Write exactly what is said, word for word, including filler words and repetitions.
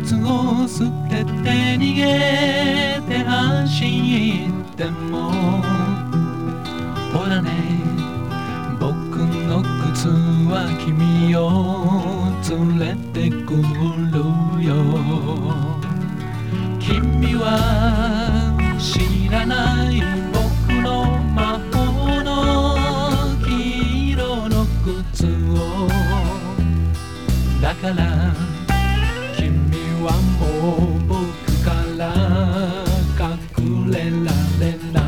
つを捨てて逃げて安心でもほらね僕の靴は君を連れてくるよ君は知らない僕の魔法の黄色の靴をだから君はもう僕から隠れられない